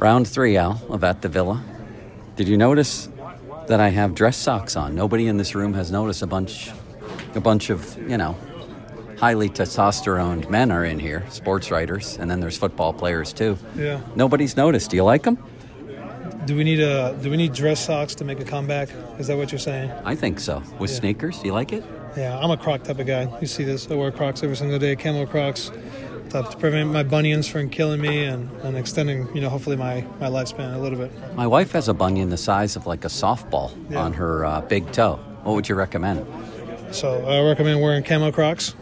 Round 3, Al, of At the Villa. Did you notice that I have dress socks on? Nobody in this room has noticed. A bunch of, highly testosterone men are in here, sports writers, and then there's football players too. Yeah. Nobody's noticed. Do you like them? Do we need dress socks to make a comeback? Is that what you're saying? I think so. With sneakers, do you like it? Yeah, I'm a Croc type of guy. You see this. I wear Crocs every single day, camel Crocs, to prevent my bunions from killing me and extending, hopefully my lifespan a little bit. My wife has a bunion the size of like a softball on her big toe. What would you recommend? So I recommend wearing camo Crocs,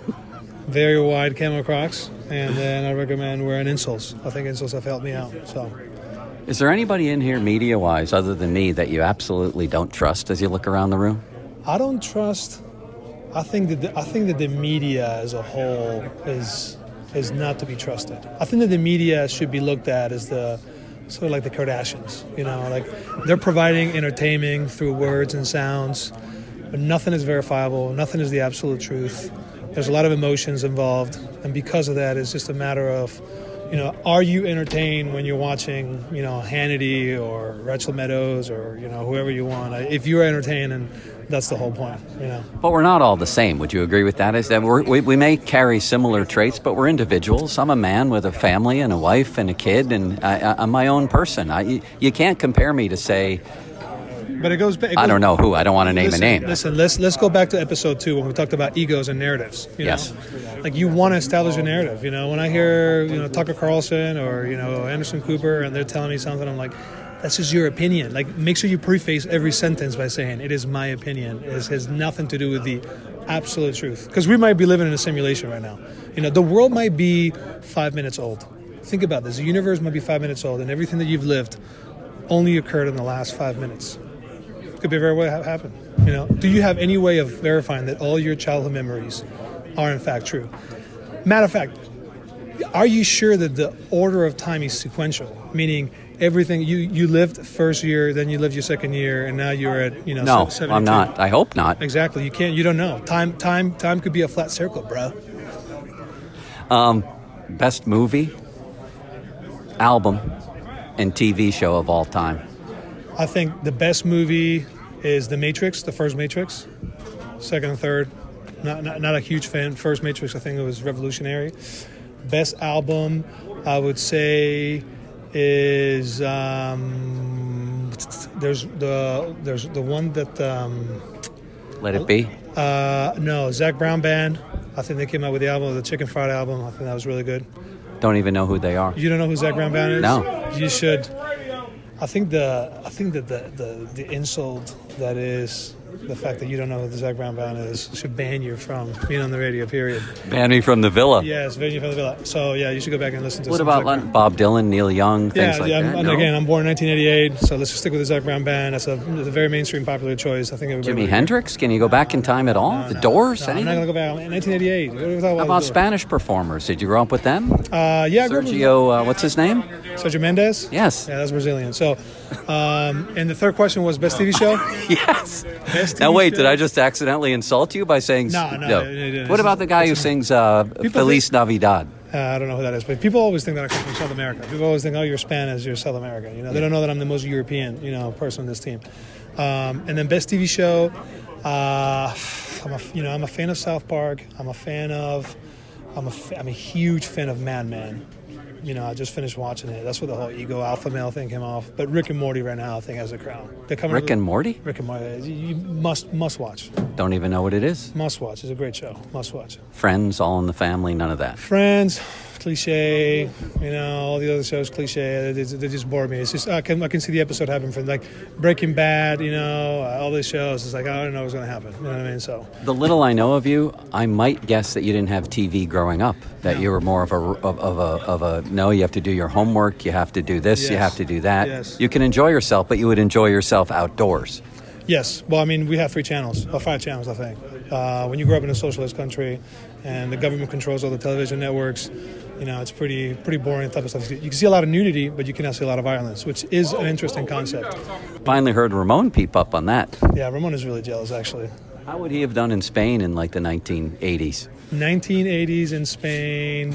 very wide camo Crocs, and then I recommend wearing insoles. I think insoles have helped me out. So, is there anybody in here media-wise other than me that you absolutely don't trust as you look around the room? I don't trust. I think that the media as a whole is not to be trusted. I think that the media should be looked at as the sort of like the Kardashians. Like they're providing entertainment through words and sounds, but nothing is verifiable. Nothing is the absolute truth. There's a lot of emotions involved, and because of that, it's just a matter of, are you entertained when you're watching, Hannity or Rachel Meadows or, whoever you want? If you're entertained, and that's the whole point, But we're not all the same. Would you agree with that? Is that we may carry similar traits, but we're individuals. I'm a man with a family and a wife and a kid, and I'm my own person. You can't compare me to, say... But it goes back. I don't know who. I don't want to name a name. Listen, let's go back to episode 2 when we talked about egos and narratives. Yes. Like you want to establish a narrative. When I hear Tucker Carlson or Anderson Cooper and they're telling me something, I'm like, that's just your opinion. Like, make sure you preface every sentence by saying it is my opinion. It has nothing to do with the absolute truth. Because we might be living in a simulation right now. The world might be 5 minutes old. Think about this. The universe might be 5 minutes old, and everything that you've lived only occurred in the last 5 minutes. Could be very well happen. Do you have any way of verifying that all your childhood memories are in fact true? Matter of fact, are you sure that the order of time is sequential? Meaning everything you lived first year, then you lived your second year, and now you're at No, 72. I'm not. I hope not. Exactly. You don't know. Time could be a flat circle, bro. Best movie, album, and TV show of all time. I think the best movie is The Matrix, the first Matrix. Second and third, not a huge fan. First Matrix, I think it was revolutionary. Best album, I would say, is there's the one that Let It Be. No, Zac Brown Band. I think they came out with the album, the Chicken Fried album. I think that was really good. Don't even know who they are. You don't know who Zac Brown Band is? No. You should. I think that the insult that is the fact that you don't know who the Zac Brown Band is should ban you from being on the radio, period. Ban me from the Villa. Yes, ban you from the Villa. So, yeah, you should go back and listen to What about Bob Dylan, Neil Young, things like that? And again, I'm born in 1988, so let's just stick with the Zac Brown Band. That's a very mainstream, popular choice. I think Jimi Hendrix? Can you go back in time at all? The Doors? No, I'm not going to go back. In 1988. How about Spanish performers? Did you grow up with them? Yeah. Sergio, what's his name? Sergio Mendes? Yes. Yeah, that's Brazilian. So, and the third question was best TV show? Yes. Best TV now, wait, show? did I just accidentally insult you by saying... No. What about the guy who sings Feliz Navidad? I don't know who that is, but people always think that I come from South America. People always think, oh, you're Spanish, you're South American. They don't know that I'm the most European, person on this team. And then best TV show, I'm a fan of South Park. I'm a huge fan of Mad Men. I just finished watching it. That's where the whole ego alpha male thing came off. But Rick and Morty right now, I think, has a crown. Rick and Morty? Rick and Morty. You must watch. Don't even know what it is. Must watch. It's a great show. Must watch. Friends, All in the Family, none of that. Friends, cliche. All the other shows, cliche. They just bore me. It's just I can see the episode happen from like Breaking Bad. All these shows. It's like I don't know what's going to happen. You know what I mean? So the little I know of you, I might guess that you didn't have TV growing up. That you were more of a no. You have to do your homework. You have to do this. Yes. You have to do that. Yes. You can enjoy yourself, but you would enjoy yourself outdoors. Yes. Well, I mean, we have 3 channels, or 5 channels, I think. When you grow up in a socialist country and the government controls all the television networks, it's pretty boring type of stuff. You can see a lot of nudity, but you cannot see a lot of violence, which is an interesting concept. Finally heard Ramon peep up on that. Yeah, Ramon is really jealous, actually. How would he have done in Spain in like the 1980s? 1980s in Spain.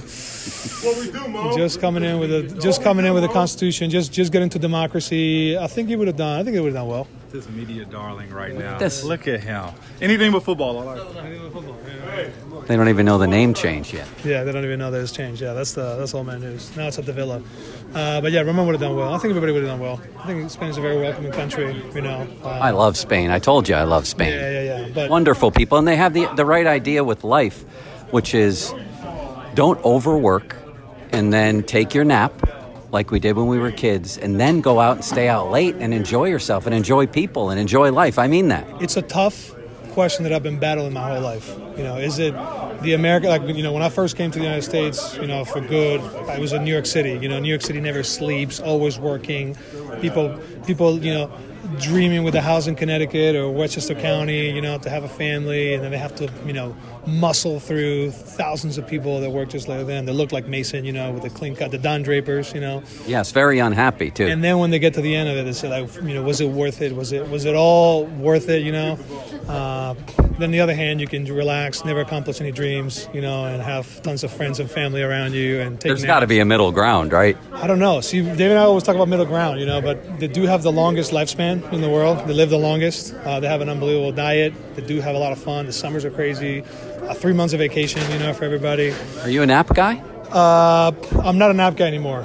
Just coming in with a constitution, just getting to democracy. I think he would have done well. This media darling right now. This- Look at him. Anything but football. I like it. They don't even know the name change yet. Yeah, they don't even know that it's changed. Yeah, that's old man news. Now it's at the Villa. But yeah, Ramon would have done well. I think everybody would have done well. I think Spain's a very welcoming country, you know. I love Spain. I told you I love Spain. Yeah. But Wonderful people, and they have the right idea with life, which is don't overwork and then take your nap like we did when we were kids, and then go out and stay out late and enjoy yourself and enjoy people and enjoy life. I mean that. it's a tough question that I've been battling my whole life. You know, is it the America, like, you know, when I first came to the United States, you know, for good, I was in New York City. You know, New York City never sleeps, always working. People, you know, dreaming with a house in Connecticut or Westchester County, you know, to have a family, and then they have to, you know, muscle through thousands of people that work just like them. They look like Mason, you know, with the clean cut, the Don Drapers, you know. Yes, very unhappy too. And then when they get to the end of it, they say, like, you know, was it worth it? Was it all worth it? You know. Then on the other hand, you can relax, never accomplish any dreams, you know, and have tons of friends and family around you, and take. There's got to be a middle ground, right? I don't know. See, David and I always talk about middle ground, you know, but they do have the longest lifespan in the world. They live the longest. They have an unbelievable diet. They do have a lot of fun. The summers are crazy. 3 months of vacation, you know, for everybody. Are you a nap guy? I'm not a nap guy anymore.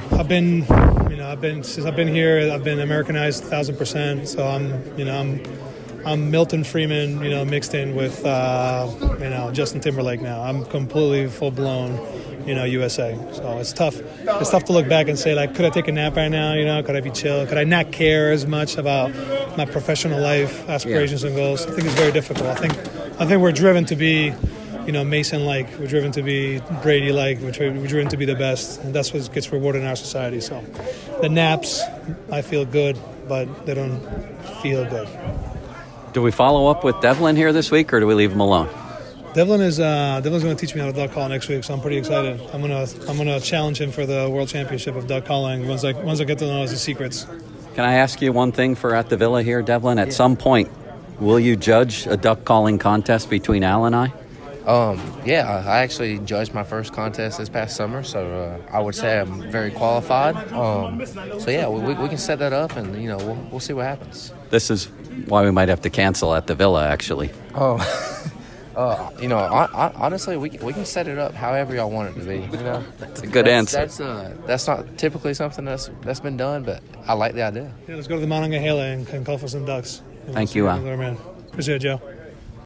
Since I've been here, I've been Americanized 1,000%. So I'm Milton Freeman, you know, mixed in with, Justin Timberlake now. I'm completely full-blown, you know, USA. So it's tough. It's tough to look back and say, like, could I take a nap right now? You know, could I be chill? Could I not care as much about my professional life, aspirations and goals? I think it's very difficult. I think we're driven to be, you know, Mason-like. We're driven to be Brady-like. We're driven to be the best, and that's what gets rewarded in our society. So the naps, I feel good, but they don't feel good. Do we follow up with Devlin here this week, or do we leave him alone? Devlin's going to teach me how to duck call next week, so I'm pretty excited. I'm gonna challenge him for the World Championship of duck calling once I get to know his secrets. Can I ask you one thing for at the Villa here, Devlin? At some point, will you judge a duck calling contest between Al and I? Yeah, I actually judged my first contest this past summer, so I would say I'm very qualified. So yeah, we can set that up, and you know we'll see what happens. This is why we might have to cancel at the Villa, actually. You know, honestly, we can set it up however y'all want it to be. You know, That's a good answer. That's not typically something that's been done, but I like the idea. Yeah, let's go to the Monongahela and call for some ducks. Thank you, Al. Man. Appreciate it, Joe.